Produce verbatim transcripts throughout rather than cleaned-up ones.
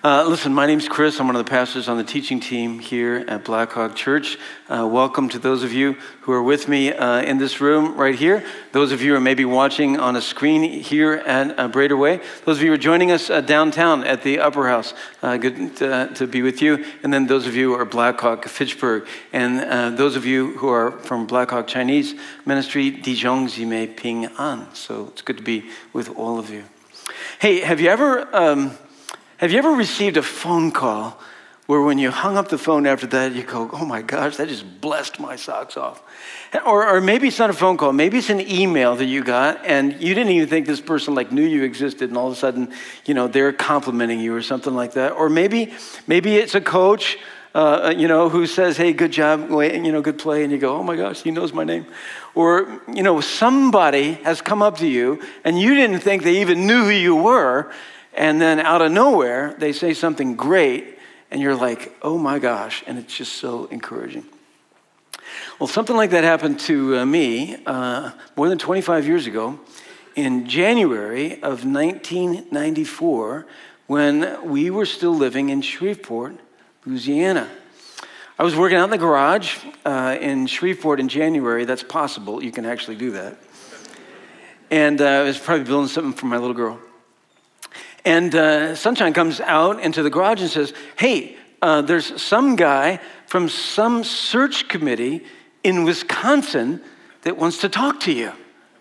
Uh, listen, my name's Chris. I'm one of the pastors on the teaching team here at Blackhawk Church. Uh, welcome to those of you who are with me uh, in this room right here. Those of you who are maybe watching on a screen here at uh, Brader Way. Those of you who are joining us uh, downtown at the Upper House. Uh, good to, to be with you. And then those of you who are Blackhawk Fitchburg. And uh, those of you who are from Blackhawk Chinese Ministry, Dijon Zime Ping An. So it's good to be with all of you. Hey, have you ever... Um, Have you ever received a phone call where when you hung up the phone after that, you go, oh my gosh, that just blessed my socks off? Or, or maybe it's not a phone call. Maybe it's an email that you got and you didn't even think this person like knew you existed, and all of a sudden, you know, they're complimenting you or something like that. Or maybe, maybe it's a coach, uh, you know, who says, hey, good job, you know, good play. And you go, oh my gosh, he knows my name. Or, you know, somebody has come up to you and you didn't think they even knew who you were. And then out of nowhere, they say something great, and you're like, oh my gosh, and it's just so encouraging. Well, something like that happened to uh, me uh, more than twenty-five years ago in January of nineteen ninety-four when we were still living in Shreveport, Louisiana. I was working out in the garage uh, in Shreveport in January. That's possible. You can actually do that. And uh, I was probably building something for my little girl. And uh, Sunshine comes out into the garage and says, hey, uh, there's some guy from some search committee in Wisconsin that wants to talk to you.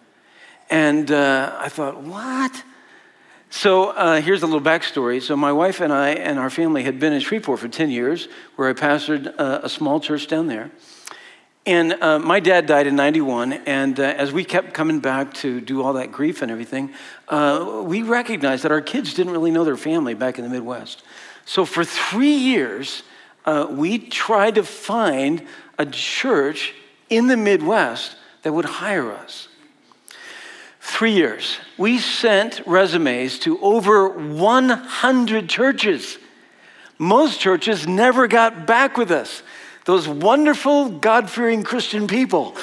And uh, I thought, what? So uh, here's a little backstory. So my wife and I and our family had been in Shreveport for ten years, where I pastored uh, a small church down there. And uh, my dad died in ninety-one, and uh, as we kept coming back to do all that grief and everything, uh, we recognized that our kids didn't really know their family back in the Midwest. So for three years, uh, we tried to find a church in the Midwest that would hire us. Three years. We sent resumes to over one hundred churches. Most churches never got back with us. Those wonderful, God-fearing Christian people.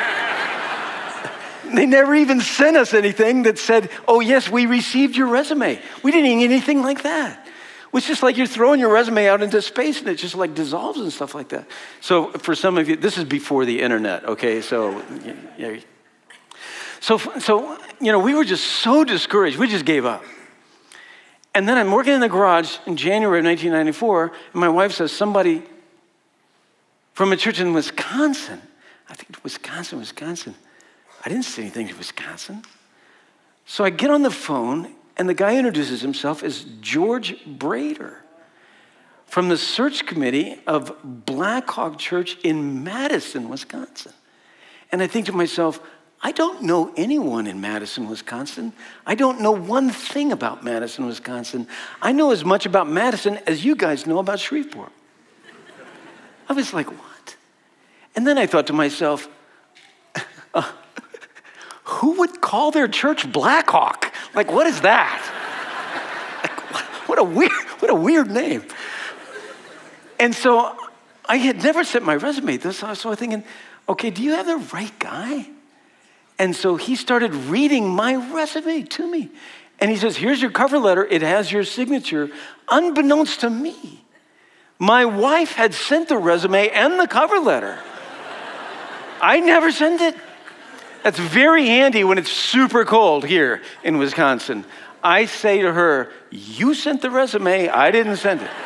They never even sent us anything that said, oh, yes, we received your resume. We didn't need anything like that. It was just like you're throwing your resume out into space and it just like dissolves and stuff like that. So for some of you, this is before the internet, okay? So, yeah. So, so you know, we were just so discouraged. We just gave up. And then I'm working in the garage in January of nineteen ninety-four, and my wife says, somebody from a church in Wisconsin. I think Wisconsin, Wisconsin. I didn't say anything to Wisconsin. So I get on the phone, and the guy introduces himself as George Brader from the search committee of Blackhawk Church in Madison, Wisconsin. And I think to myself, I don't know anyone in Madison, Wisconsin. I don't know one thing about Madison, Wisconsin. I know as much about Madison as you guys know about Shreveport. I was like, what? And then I thought to myself, uh, who would call their church Blackhawk? Like, what is that? Like, what a weird, what a weird name. And so I had never sent my resume. So I was thinking, okay, do you have the right guy? And so he started reading my resume to me. And he says, here's your cover letter. It has your signature. Unbeknownst to me, my wife had sent the resume and the cover letter. I never sent it. That's very handy when it's super cold here in Wisconsin. I say to her, you sent the resume, I didn't send it.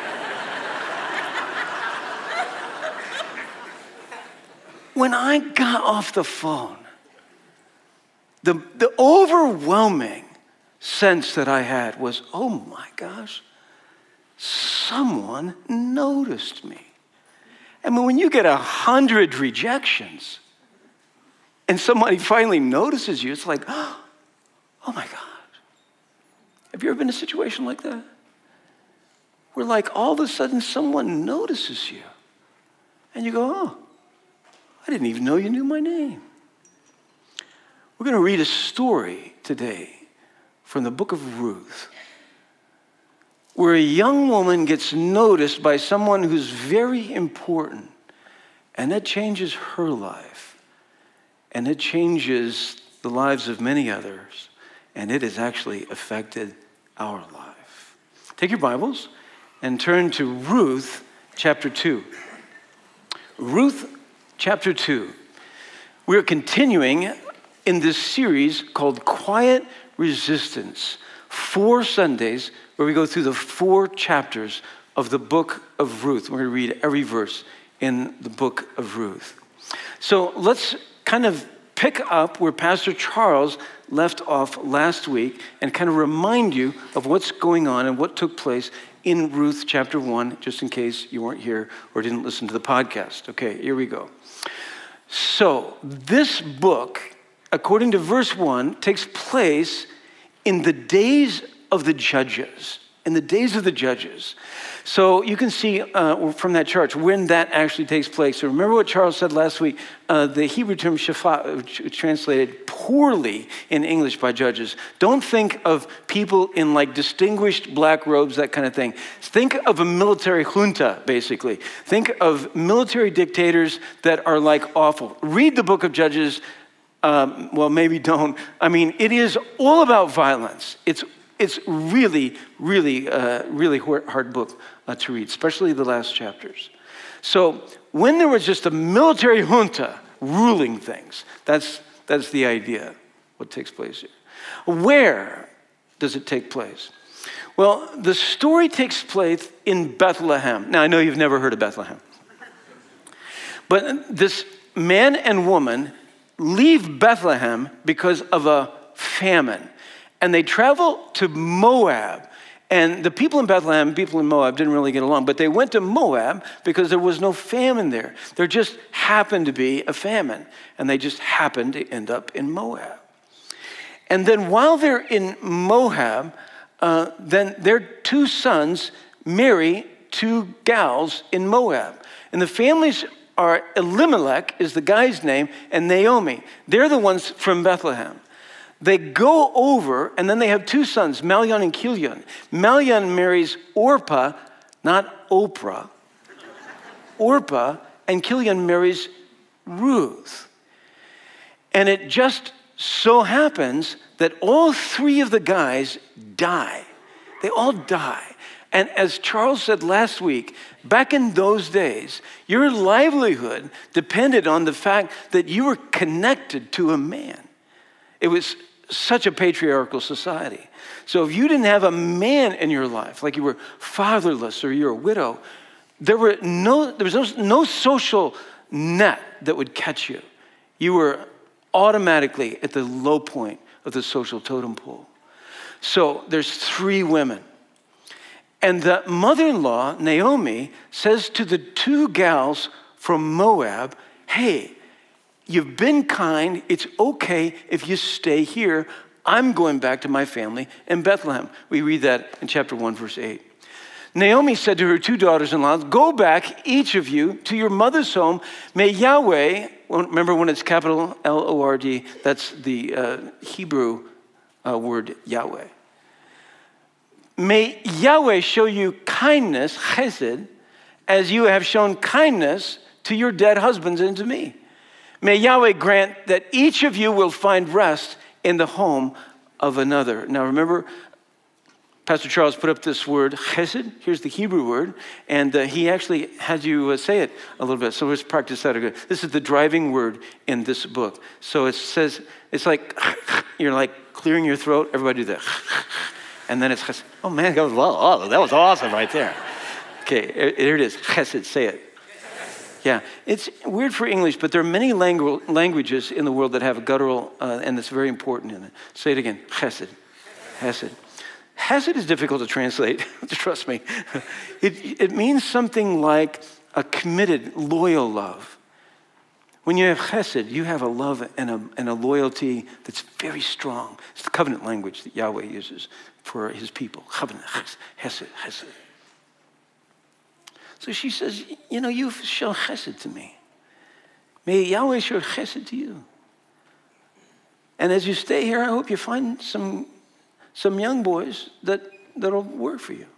When I got off the phone, the, the overwhelming sense that I had was, oh my gosh, someone noticed me. I mean, when you get a hundred rejections and somebody finally notices you, it's like, oh my God. Have you ever been in a situation like that? Where like all of a sudden someone notices you and you go, oh, I didn't even know you knew my name. We're going to read a story today from the book of Ruth, where a young woman gets noticed by someone who's very important, and that changes her life, and it changes the lives of many others, and it has actually affected our life. Take your Bibles and turn to Ruth chapter two. Ruth chapter two. We're continuing in this series called Quiet Resistance. Four Sundays where we go through the four chapters of the book of Ruth. We're going to read every verse in the book of Ruth. So let's kind of pick up where Pastor Charles left off last week and kind of remind you of what's going on and what took place in Ruth chapter one, just in case you weren't here or didn't listen to the podcast. Okay, here we go. So this book, according to verse one, takes place in the days of the judges. In the days of the judges. So you can see uh, from that chart when that actually takes place. So remember what Charles said last week, uh, the Hebrew term shaphat, translated poorly in English by judges. Don't think of people in like distinguished black robes, that kind of thing. Think of a military junta, basically. Think of military dictators that are like awful. Read the book of Judges. Um, well, maybe don't. I mean, it is all about violence. It's It's really, really, uh, really hard book uh, to read, especially the last chapters. So when there was just a military junta ruling things, that's that's the idea, what takes place here. Where does it take place? Well, the story takes place in Bethlehem. Now, I know you've never heard of Bethlehem. But this man and woman leave Bethlehem because of a famine. And they travel to Moab. And the people in Bethlehem, people in Moab didn't really get along, but they went to Moab because there was no famine there. There just happened to be a famine. And they just happened to end up in Moab. And then while they're in Moab, uh, then their two sons marry two gals in Moab. And the families are Elimelech is the guy's name, and Naomi. They're the ones from Bethlehem. They go over, and then they have two sons, Malion and Kilion. Malion marries Orpah, not Oprah. Orpah, and Kilion marries Ruth. And it just so happens that all three of the guys die. They all die. And as Charles said last week, back in those days, your livelihood depended on the fact that you were connected to a man. It was such a patriarchal society. So if you didn't have a man in your life, like you were fatherless or you're a widow, there were no there was no, no social net that would catch you. You were automatically at the low point of the social totem pole. So there's three women. And the mother-in-law, Naomi, says to the two gals from Moab, hey, you've been kind. It's okay if you stay here. I'm going back to my family in Bethlehem. We read that in chapter one, verse eight. Naomi said to her two daughters-in-law, go back, each of you, to your mother's home. May Yahweh, remember when it's capital L O R D, that's the uh, Hebrew uh, word Yahweh. May Yahweh show you kindness, chesed, as you have shown kindness to your dead husbands and to me. May Yahweh grant that each of you will find rest in the home of another. Now remember, Pastor Charles put up this word, chesed. Here's the Hebrew word. And uh, he actually had you uh, say it a little bit. So let's practice that again. This is the driving word in this book. So it says, it's like, you're like clearing your throat. Everybody do that. And then it's chesed. Oh man, that was, oh, that was awesome right there. Okay, here it is. Chesed, say it. Yeah, it's weird for English, but there are many langu- languages in the world that have a guttural, uh, and it's very important in it. Say it again, chesed, chesed. Chesed is difficult to translate, trust me. It, it means something like a committed, loyal love. When you have chesed, you have a love and a, and a loyalty that's very strong. It's the covenant language that Yahweh uses for his people. Covenant, chesed, chesed. So she says, you know, you've shown chesed to me. May Yahweh show chesed to you. And as you stay here, I hope you find some, some young boys that, that'll work for you.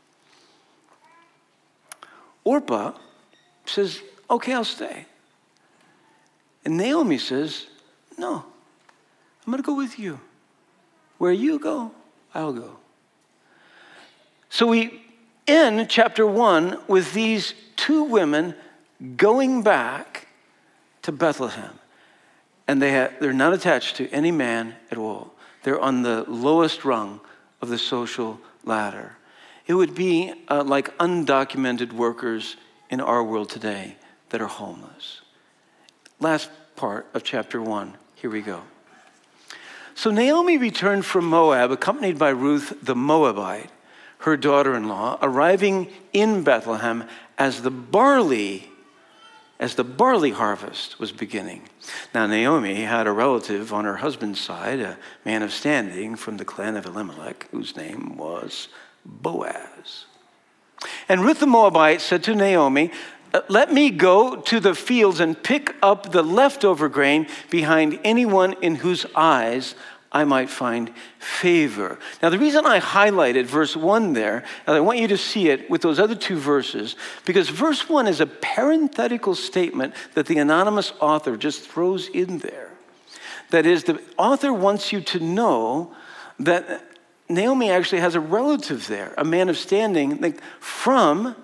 Orpah says, okay, I'll stay. And Naomi says, no, I'm going to go with you. Where you go, I'll go. So we in chapter one with these two women going back to Bethlehem. And they have, they're not attached to any man at all. They're on the lowest rung of the social ladder. It would be uh, like undocumented workers in our world today that are homeless. Last part of chapter one. Here we go. So Naomi returned from Moab, accompanied by Ruth the Moabite, her daughter-in-law, arriving in Bethlehem as the barley as the barley harvest was beginning. Now Naomi had a relative on her husband's side, a man of standing from the clan of Elimelech, whose name was Boaz. And Ruth the Moabite said to Naomi, "Let me go to the fields and pick up the leftover grain behind anyone in whose eyes I might find favor." Now, the reason I highlighted verse one there, and I want you to see it with those other two verses, because verse one is a parenthetical statement that the anonymous author just throws in there. That is, the author wants you to know that Naomi actually has a relative there, a man of standing, like from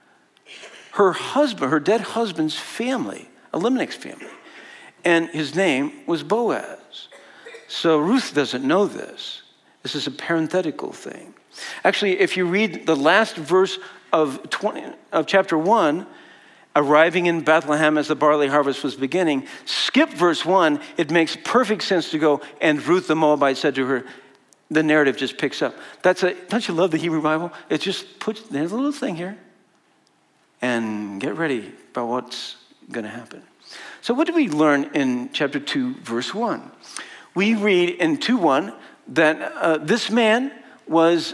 her husband, her dead husband's family, Elimelech's family. And his name was Boaz. So Ruth doesn't know this. This is a parenthetical thing. Actually, if you read the last verse of twenty of chapter one, arriving in Bethlehem as the barley harvest was beginning, skip verse one, it makes perfect sense to go, and Ruth the Moabite said to her, the narrative just picks up. That's a, don't you love the Hebrew Bible? It just puts, there's a little thing here, and get ready about what's going to happen. So what do we learn in chapter two, verse one? We read in two one that uh, this man was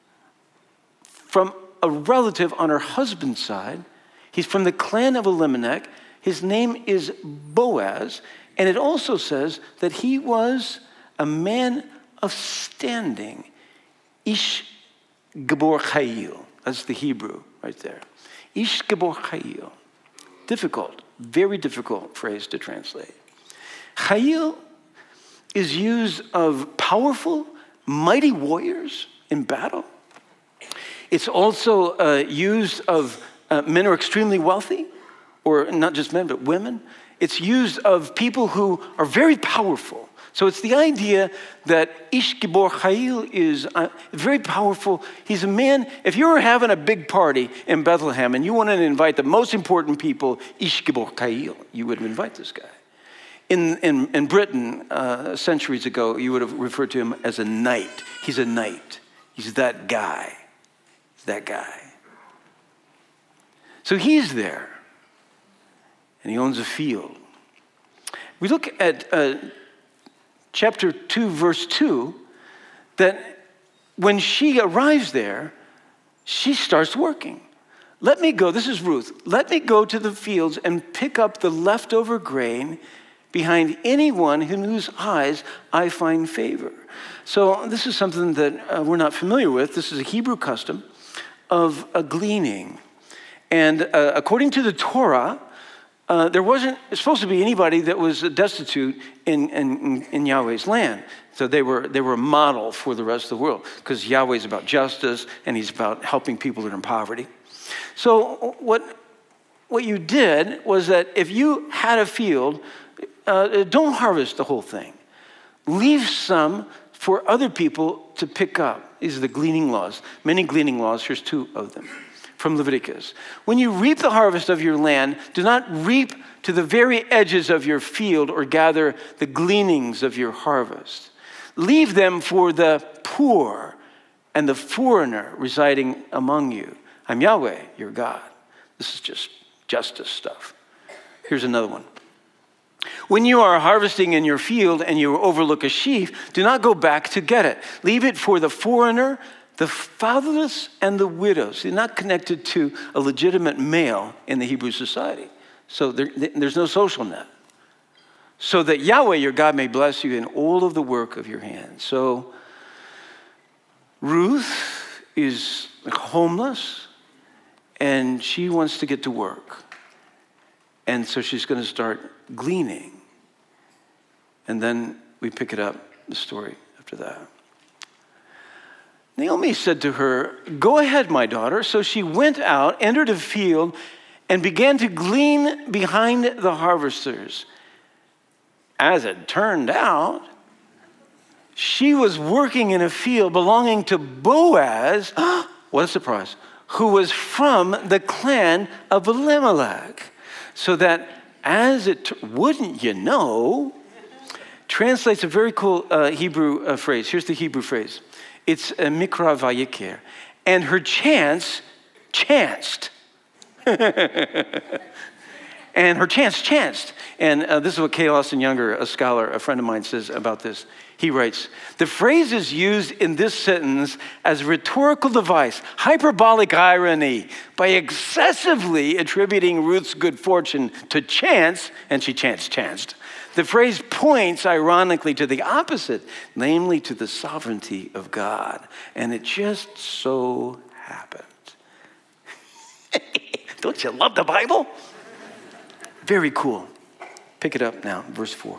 from a relative on her husband's side. He's from the clan of Elimelech. His name is Boaz. And it also says that he was a man of standing. Ish Gabor Chayil. That's the Hebrew right there. Ish Gabor Chayil. Difficult, very difficult phrase to translate. Chayil is used of powerful, mighty warriors in battle. It's also uh, used of uh, men who are extremely wealthy, or not just men, but women. It's used of people who are very powerful. So it's the idea that Ish Gibor Chayil is uh, very powerful. He's a man, if you were having a big party in Bethlehem and you wanted to invite the most important people, Ish Gibor Chayil, you would invite this guy. In, in, in Britain, uh, centuries ago, you would have referred to him as a knight. He's a knight. He's that guy. He's that guy. So he's there, and he owns a field. We look at uh, chapter two, verse two, that when she arrives there, she starts working. Let me go, this is Ruth, let me go to the fields and pick up the leftover grain behind anyone in whose eyes I find favor. So this is something that uh, we're not familiar with. This is a Hebrew custom of a gleaning. And uh, according to the Torah, uh, there wasn't supposed to be anybody that was destitute in, in, in Yahweh's land. So they were, they were a model for the rest of the world, because Yahweh's about justice and he's about helping people that are in poverty. So what, what you did was that if you had a field, Uh, don't harvest the whole thing. Leave some for other people to pick up. These are the gleaning laws. Many gleaning laws. Here's two of them from Leviticus. When you reap the harvest of your land, do not reap to the very edges of your field or gather the gleanings of your harvest. Leave them for the poor and the foreigner residing among you. I'm Yahweh, your God. This is just justice stuff. Here's another one. When you are harvesting in your field and you overlook a sheaf, do not go back to get it. Leave it for the foreigner, the fatherless, and the widows. They're not connected to a legitimate male in the Hebrew society. So there, there's no social net. So that Yahweh, your God, may bless you in all of the work of your hands. So Ruth is homeless, and she wants to get to work. And so she's going to start gleaning. And then we pick it up, the story after that. Naomi said to her, "Go ahead, my daughter." So she went out, entered a field, and began to glean behind the harvesters. As it turned out, she was working in a field belonging to Boaz, what a surprise, who was from the clan of Elimelech. So that as it, wouldn't you know, translates a very cool uh, Hebrew uh, phrase. Here's the Hebrew phrase. It's a mikra vayikir. And her chance chanced. And her chance chanced. And uh, this is what K. Lawson Younger, a scholar, a friend of mine, says about this. He writes, the phrase is used in this sentence as a rhetorical device, hyperbolic irony, by excessively attributing Ruth's good fortune to chance, and she chanced, chanced. The phrase points, ironically, to the opposite, namely to the sovereignty of God. And it just so happened. Don't you love the Bible? Very cool. Pick it up now, verse four.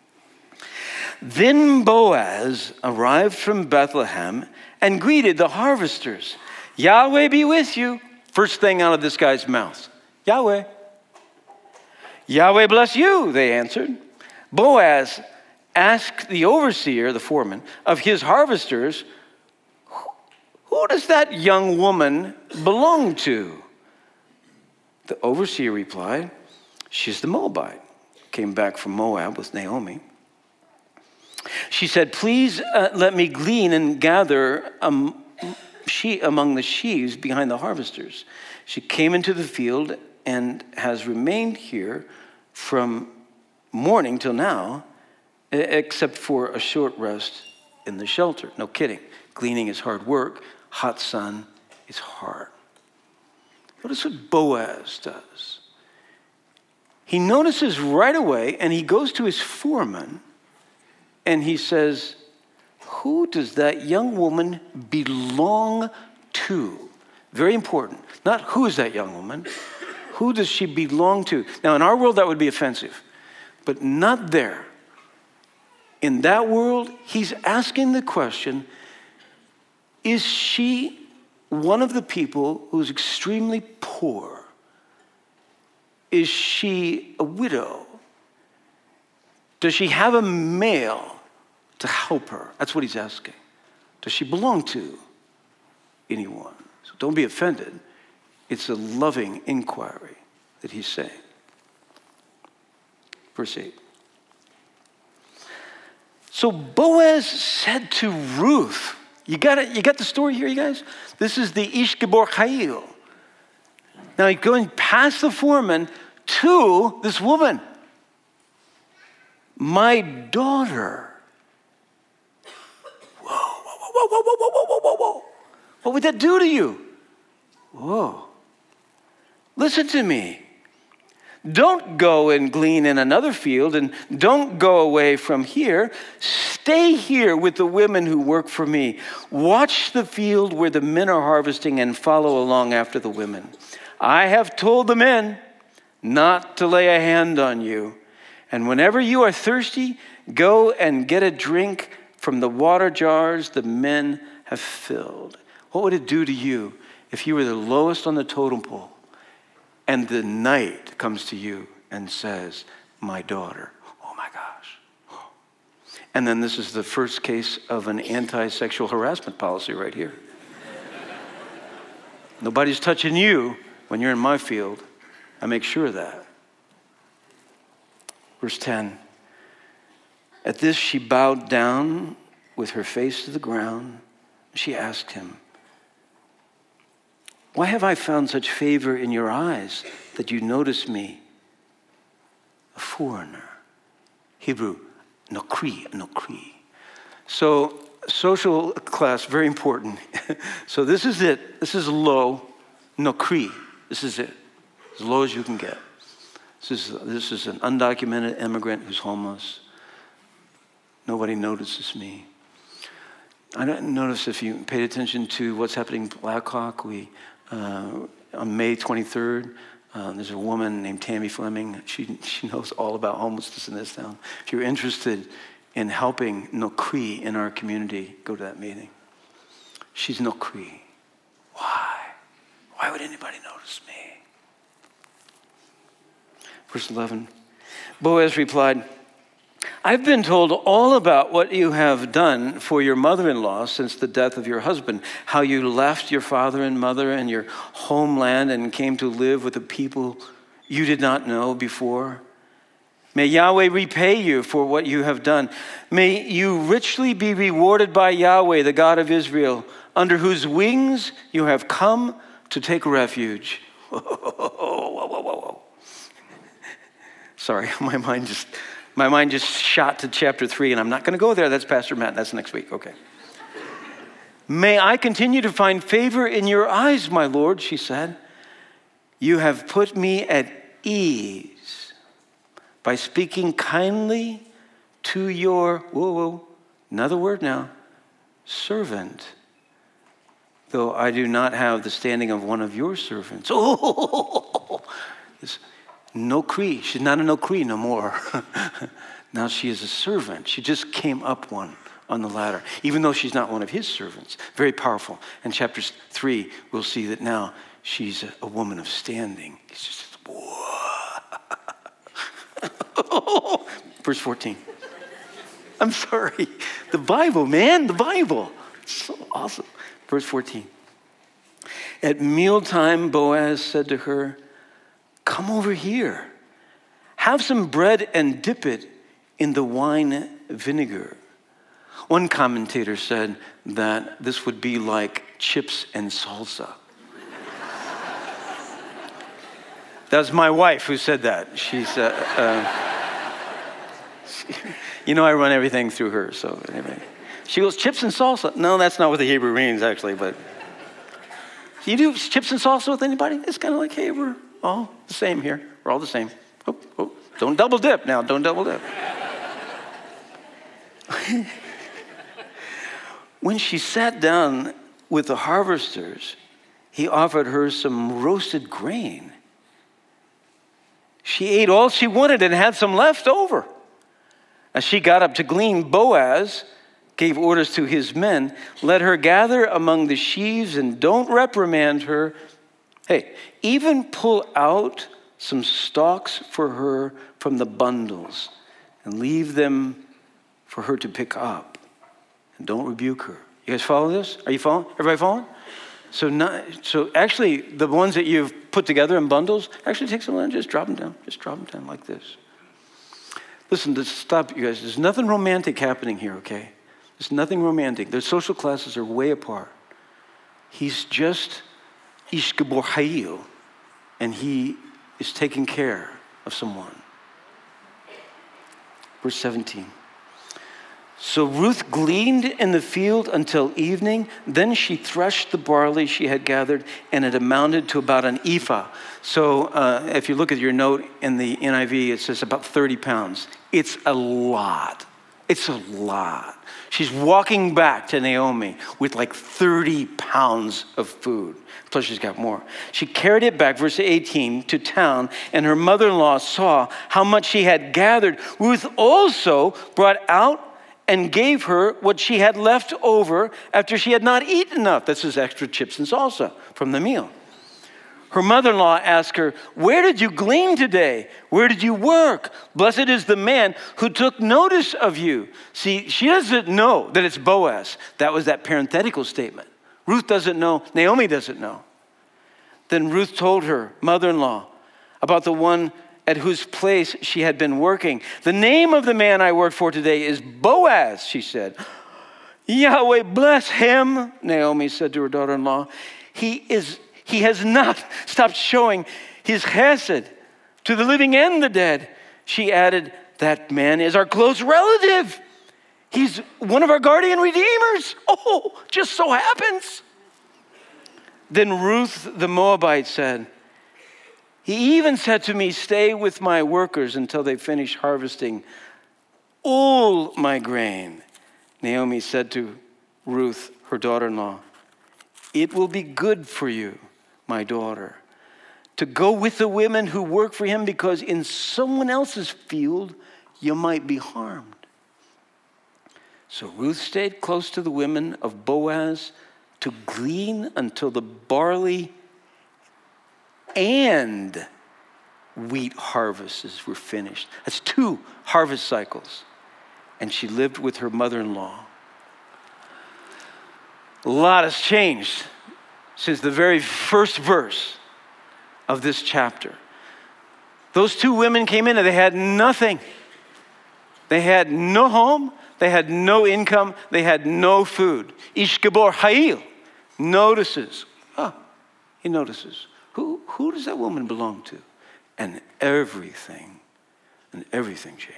Then Boaz arrived from Bethlehem and greeted the harvesters. Yahweh be with you. First thing out of this guy's mouth. Yahweh. Yahweh bless you, they answered. Boaz asked the overseer, the foreman, of his harvesters, who does that young woman belong to? The overseer replied, she's the Moabite. Came back from Moab with Naomi. She said, please uh, let me glean and gather um, she among the sheaves behind the harvesters. She came into the field and has remained here from morning till now, except for a short rest in the shelter. No kidding. Gleaning is hard work. Hot sun is hard. Notice what Boaz does. He notices right away, and he goes to his foreman, and he says, who does that young woman belong to? Very important. Not who is that young woman. Who does she belong to? Now, in our world, that would be offensive, but not there. In that world, he's asking the question, is she one of the people who's extremely poor? Is she a widow? Does she have a male to help her? That's what he's asking. Does she belong to anyone? So don't be offended. It's a loving inquiry that he's saying. Verse eight. So Boaz said to Ruth, you got it, you got the story here, you guys? This is the Ish Gibor Chayil. Now he's going past the foreman to this woman. My daughter. Whoa, whoa, whoa, whoa, whoa, whoa, whoa, whoa, whoa. What would that do to you? Whoa. Listen to me. Don't go and glean in another field, and don't go away from here. Stay here with the women who work for me. Watch the field where the men are harvesting and follow along after the women. I have told the men not to lay a hand on you. And whenever you are thirsty, go and get a drink from the water jars the men have filled. What would it do to you if you were the lowest on the totem pole and the knight comes to you and says, my daughter? Oh my gosh. And then this is the first case of an anti-sexual harassment policy right here. Nobody's touching you when you're in my field. I make sure of that. Verse ten. At this she bowed down with her face to the ground. She asked him, why have I found such favor in your eyes that you notice me, a foreigner? Hebrew, nokri, nokri. So social class, very important. So this is it. This is low, nokri. This is it, as low as you can get. This is, this is an undocumented immigrant who's homeless. Nobody notices me. I don't notice if you paid attention to what's happening in Blackhawk. We, uh, on May twenty-third, uh, there's a woman named Tammy Fleming. She, she knows all about homelessness in this town. If you're interested in helping Nokri in our community, go to that meeting. She's no Cree. Why? Why would anybody notice me? Verse eleven, Boaz replied, I've been told all about what you have done for your mother-in-law since the death of your husband, how you left your father and mother and your homeland and came to live with a people you did not know before. May Yahweh repay you for what you have done. May you richly be rewarded by Yahweh, the God of Israel, under whose wings you have come to take refuge. Whoa, whoa, whoa, whoa. Sorry, my mind just my mind just shot to chapter three, and I'm not going to go there. That's Pastor Matt. That's next week. Okay. May I continue to find favor in your eyes, my Lord, she said. You have put me at ease by speaking kindly to your, whoa, whoa, another word now, servant, though I do not have the standing of one of your servants. Oh, this no Cree. She's not a no Cree no more. Now she is a servant. She just came up one on the ladder, even though she's not one of his servants. Very powerful. In chapter three, we'll see that now she's a, a woman of standing. It's just, whoa. Verse fourteen. I'm sorry. The Bible, man, the Bible. It's so awesome. Verse fourteen. At mealtime, Boaz said to her, come over here. Have some bread and dip it in the wine vinegar. One commentator said that this would be like chips and salsa. That's my wife who said that. She's, uh, uh, she, you know, I run everything through her. So anyway, she goes, chips and salsa. No, that's not what the Hebrew means, actually. But you do chips and salsa with anybody? It's kind of like, hey, we're all the same here. We're all the same. Oh, oh, don't double dip now. Don't double dip. When she sat down with the harvesters, he offered her some roasted grain. She ate all she wanted and had some left over. As she got up to glean, Boaz gave orders to his men, let her gather among the sheaves and don't reprimand her. Hey, even pull out some stalks for her from the bundles and leave them for her to pick up. And don't rebuke her. You guys follow this? Are you following? Everybody following? So not, so actually, the ones that you've put together in bundles, actually take some and just drop them down. Just drop them down like this. Listen, to stop, you guys. There's nothing romantic happening here, okay? There's nothing romantic. Their social classes are way apart. He's just Ish Gibor Hayil, and he is taking care of someone. Verse seventeen. So Ruth gleaned in the field until evening. Then she threshed the barley she had gathered, and it amounted to about an ephah. So uh, if you look at your note in the N I V, it says about thirty pounds. It's a lot. It's a lot. She's walking back to Naomi with like thirty pounds of food. Plus she's got more. She carried it back, verse eighteen, to town, and her mother-in-law saw how much she had gathered. Ruth also brought out and gave her what she had left over after she had not eaten enough. This is extra chips and salsa from the meal. Her mother-in-law asked her, where did you glean today? Where did you work? Blessed is the man who took notice of you. See, she doesn't know that it's Boaz. That was that parenthetical statement. Ruth doesn't know. Naomi doesn't know. Then Ruth told her mother-in-law about the one at whose place she had been working. The name of the man I worked for today is Boaz, she said. Yahweh bless him, Naomi said to her daughter-in-law. He is He has not stopped showing his chesed to the living and the dead. She added, that man is our close relative. He's one of our guardian redeemers. Oh, just so happens. Then Ruth the Moabite said, he even said to me, stay with my workers until they finish harvesting all my grain. Naomi said to Ruth, her daughter-in-law, it will be good for you, my daughter, to go with the women who work for him, because in someone else's field you might be harmed. So Ruth stayed close to the women of Boaz to glean until the barley and wheat harvests were finished. That's two harvest cycles. And she lived with her mother-in-law. A lot has changed since the very first verse of this chapter. Those two women came in and they had nothing. They had no home. They had no income. They had no food. Ish Gibor Hayil notices. Oh, he notices. Who, who does that woman belong to? And everything, and everything changed.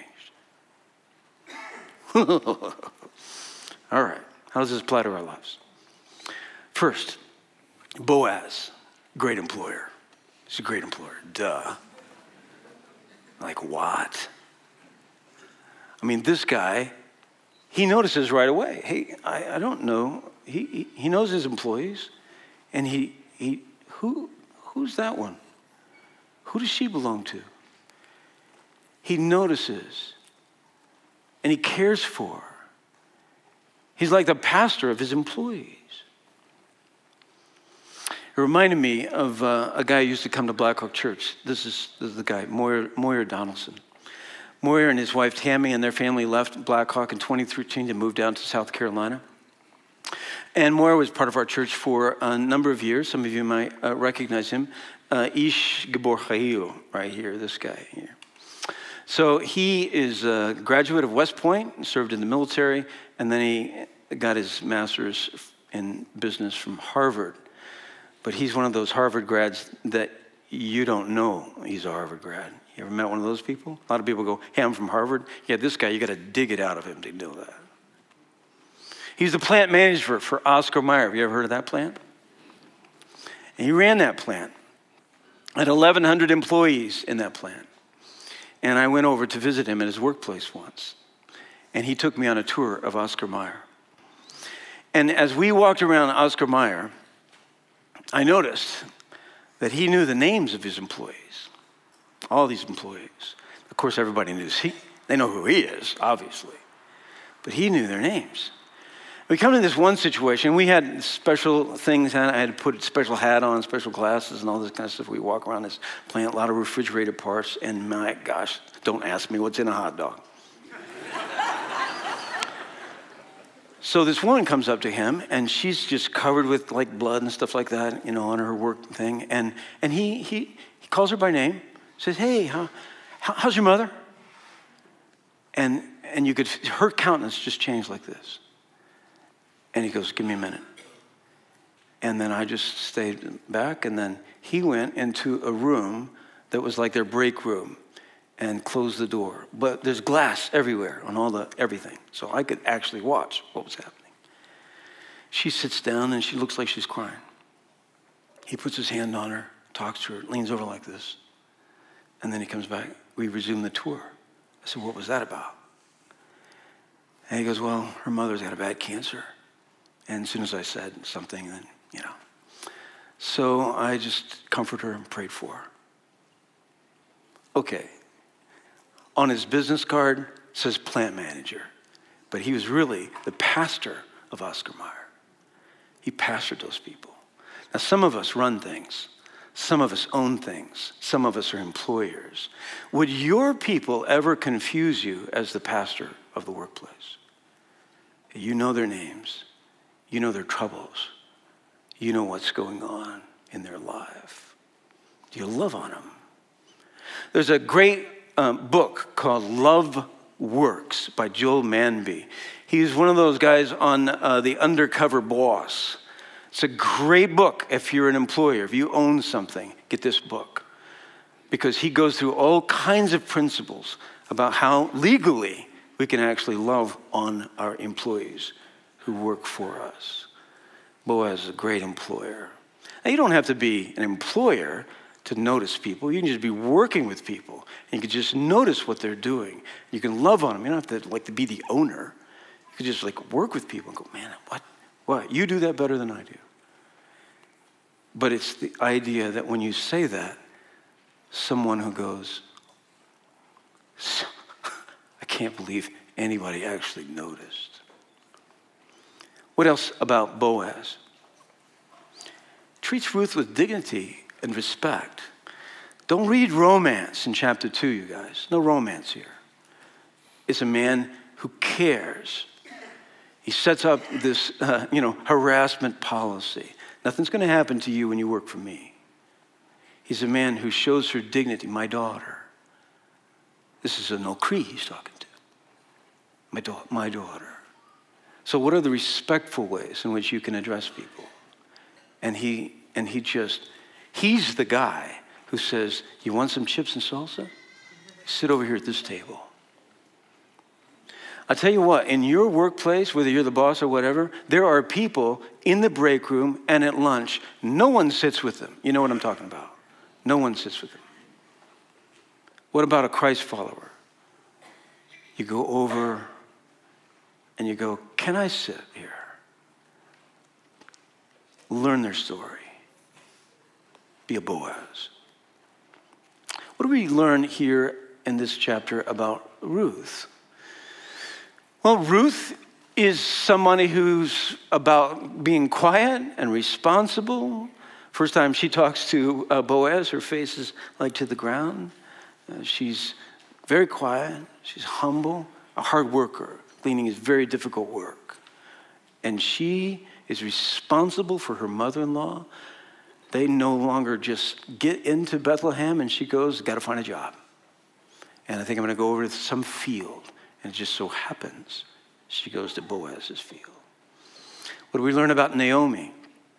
All right, how does this apply to our lives? First, Boaz, great employer. He's a great employer, duh. Like what? I mean, this guy, he notices right away. Hey, I, I don't know. He, he he knows his employees, and he he who who's that one? Who does she belong to? He notices, and he cares for her. He's like the pastor of his employees. It reminded me of uh, a guy who used to come to Blackhawk Church. This is, this is the guy, Moyer, Moyer Donaldson. Moyer and his wife Tammy and their family left Blackhawk in twenty thirteen to move down to South Carolina. And Moyer was part of our church for a number of years. Some of you might uh, recognize him. Uh, Ish Gibor Hayil, right here, this guy here. So he is a graduate of West Point, served in the military, and then he got his master's in business from Harvard. But he's one of those Harvard grads that you don't know he's a Harvard grad. You ever met one of those people? A lot of people go, hey, I'm from Harvard. Yeah, this guy, you got to dig it out of him to know that. He's the plant manager for Oscar Mayer. Have you ever heard of that plant? And he ran that plant. Had eleven hundred employees in that plant. And I went over to visit him at his workplace once. And he took me on a tour of Oscar Mayer. And as we walked around Oscar Mayer, I noticed that he knew the names of his employees, all these employees. Of course, everybody knew, he, they know who he is, obviously, but he knew their names. We come to this one situation, we had special things, I had to put a special hat on, special glasses and all this kind of stuff. We walk around this plant, a lot of refrigerated parts, and my gosh, don't ask me what's in a hot dog. So this woman comes up to him, and she's just covered with like blood and stuff like that, you know, on her work thing. And and he he he calls her by name, says, "Hey, how, how how's your mother?" And and you could her countenance just changed like this. And he goes, "Give me a minute." And then I just stayed back, and then he went into a room that was like their break room, and closed the door. But there's glass everywhere on all the everything. So I could actually watch what was happening. She sits down and she looks like she's crying. He puts his hand on her, talks to her, leans over like this. And then he comes back. We resume the tour. I said, "What was that about?" And he goes, "Well, her mother's got a bad cancer." And as soon as I said something, then, you know. So I just comforted her and prayed for her. Okay. On his business card, it says plant manager. But he was really the pastor of Oscar Mayer. He pastored those people. Now, some of us run things. Some of us own things. Some of us are employers. Would your people ever confuse you as the pastor of the workplace? You know their names. You know their troubles. You know what's going on in their life. Do you love on them? There's a great um, book called Love Works by Joel Manby. He's one of those guys on uh, The Undercover Boss. It's a great book if you're an employer. If you own something, get this book. Because he goes through all kinds of principles about how legally we can actually love on our employees who work for us. Boaz is a great employer. Now, you don't have to be an employer to notice people. You can just be working with people, and you can just notice what they're doing. You can love on them. You don't have to like to be the owner. You can just like work with people and go, "Man, what? What? You do that better than I do." But it's the idea that when you say that, someone who goes, "I can't believe anybody actually noticed." What else about Boaz? treats Ruth with dignity and respect. Don't read romance in chapter two, you guys. No romance here. It's a man who cares. He sets up this, uh, you know, harassment policy. Nothing's going to happen to you when you work for me. He's a man who shows her dignity, my daughter. This is a Nokri he's talking to. My, da- my daughter. So what are the respectful ways in which you can address people? And he, and he just, he's the guy who says, you want some chips and salsa? Sit over here at this table. I'll tell you what, in your workplace, whether you're the boss or whatever, there are people in the break room and at lunch, no one sits with them. You know what I'm talking about. No one sits with them. What about a Christ follower? You go over and you go, can I sit here? Learn their story. Be a Boaz. What do we learn here in this chapter about Ruth? Well, Ruth is somebody who's about being quiet and responsible. First time she talks to uh, Boaz, her face is like to the ground. Uh, she's very quiet. She's humble, a hard worker. Cleaning is very difficult work. And she is responsible for her mother-in-law. They no longer just get into Bethlehem and she goes, got to find a job. And I think I'm going to go over to some field. And it just so happens she goes to Boaz's field. What do we learn about Naomi?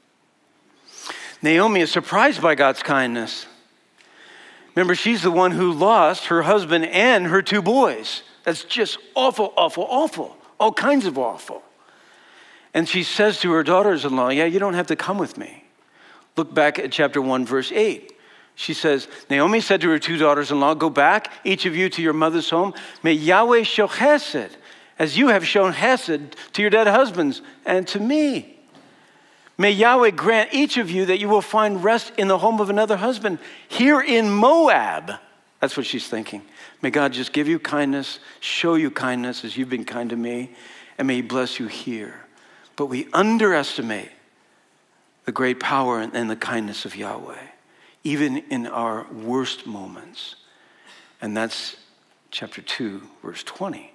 Naomi is surprised by God's kindness. Remember, she's the one who lost her husband and her two boys. That's just awful, awful, awful. All kinds of awful. And she says to her daughters-in-law, yeah, you don't have to come with me. Look back at chapter one, verse eight. She says, Naomi said to her two daughters-in-law, go back, each of you, to your mother's home. May Yahweh show chesed, as you have shown chesed to your dead husbands and to me. May Yahweh grant each of you that you will find rest in the home of another husband here in Moab. That's what she's thinking. May God just give you kindness, show you kindness as you've been kind to me, and may he bless you here. But we underestimate the great power and the kindness of Yahweh, even in our worst moments. And that's chapter two, verse twenty.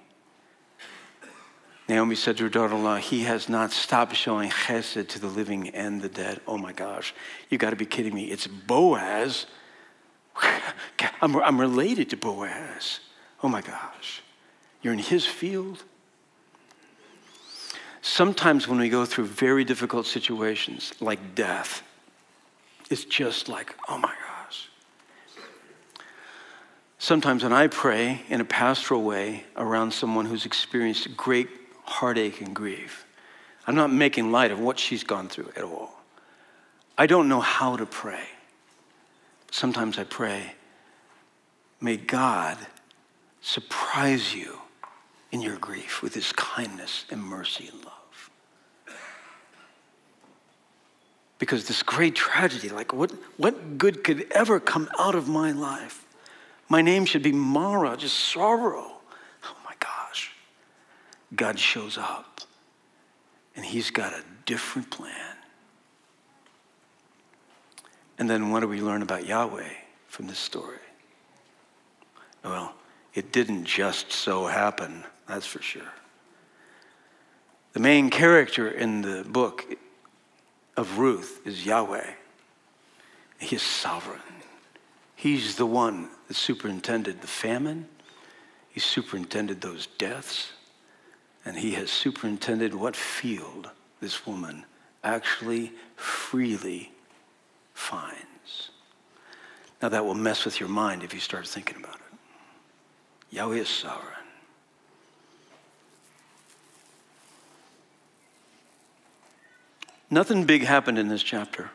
Naomi said to her daughter-in-law, he has not stopped showing chesed to the living and the dead. Oh my gosh, you got to be kidding me. It's Boaz. I'm, I'm related to Boaz. Oh my gosh, you're in his field? Sometimes when we go through very difficult situations like death, it's just like, oh my gosh. Sometimes when I pray in a pastoral way around someone who's experienced great heartache and grief, I'm not making light of what she's gone through at all. I don't know how to pray. Sometimes I pray, may God surprise you in your grief with his kindness and mercy and love. Because this great tragedy, like what, what good could ever come out of my life? My name should be Mara, just sorrow. Oh my gosh. God shows up and he's got a different plan. And then what do we learn about Yahweh from this story? Well, it didn't just so happen, that's for sure. The main character in the book of Ruth is Yahweh. He is sovereign. He's the one that superintended the famine. He superintended those deaths. And he has superintended what field this woman actually freely finds. Now that will mess with your mind if you start thinking about it. Yahweh is sovereign. Nothing big happened in this chapter.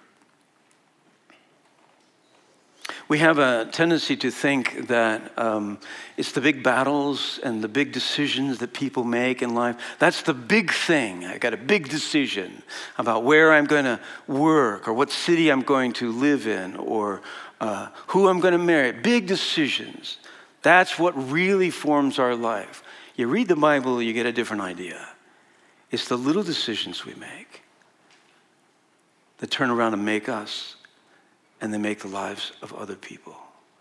We have a tendency to think that um, it's the big battles and the big decisions that people make in life. That's the big thing. I got a big decision about where I'm going to work or what city I'm going to live in or uh, who I'm going to marry. Big decisions. That's what really forms our life. You read the Bible, you get a different idea. It's the little decisions we make. that turn around and make us, and they make the lives of other people.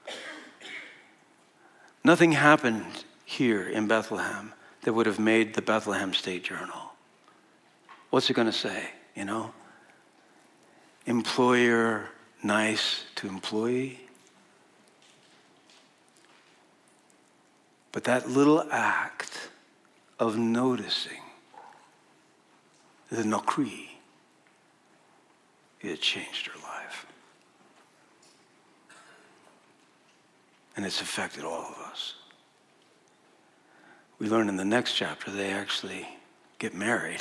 Nothing happened here in Bethlehem that would have made the Bethlehem State Journal. What's it going to say, you know? Employer nice to employee. But that little act of noticing the Nokri, it changed her life. And it's affected all of us. We learn in the next chapter they actually get married.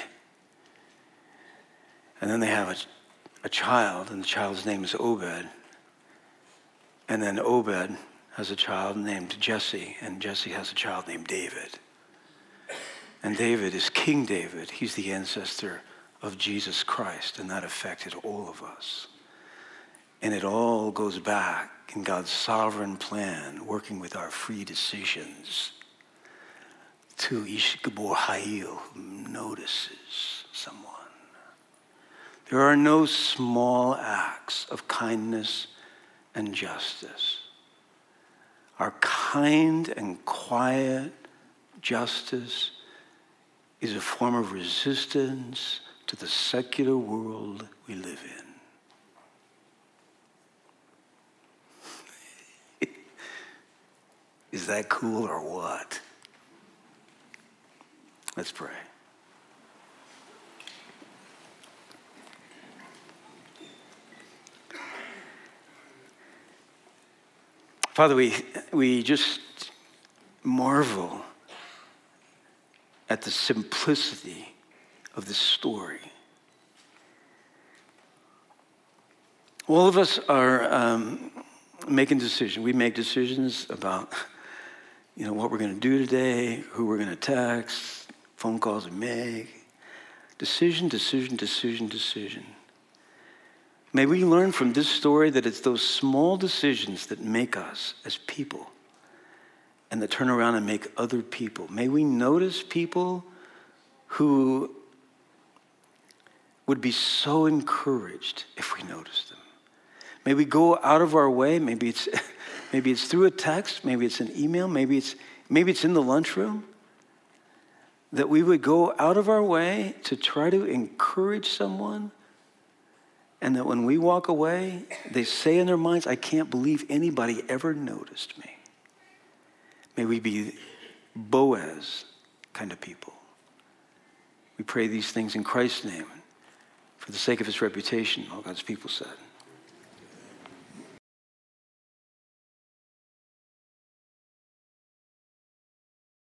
And then they have a, a child, and the child's name is Obed. And then Obed has a child named Jesse, and Jesse has a child named David. And David is King David. He's the ancestor of Jesus Christ, and that affected all of us. And it all goes back in God's sovereign plan, working with our free decisions, to Ish Gabor Hayil, who notices someone. There are no small acts of kindness and justice. Our kind and quiet justice is a form of resistance to the secular world we live in. Is that cool or what? Let's pray. Father, we, we just marvel at the simplicity of this story. All of us are um, making decisions. We make decisions about, you know, what we're going to do today, who we're going to text, phone calls we make. Decision, decision, decision, decision. May we learn from this story that it's those small decisions that make us as people and that turn around and make other people. May we notice people who would be so encouraged if we noticed them. May we go out of our way. Maybe it's maybe it's through a text, maybe it's an email, maybe it's maybe it's in the lunchroom. That we would go out of our way to try to encourage someone, and that when we walk away, they say in their minds, I can't believe anybody ever noticed me. May we be Boaz kind of people. We pray these things in Christ's name, for the sake of his reputation, all God's people said.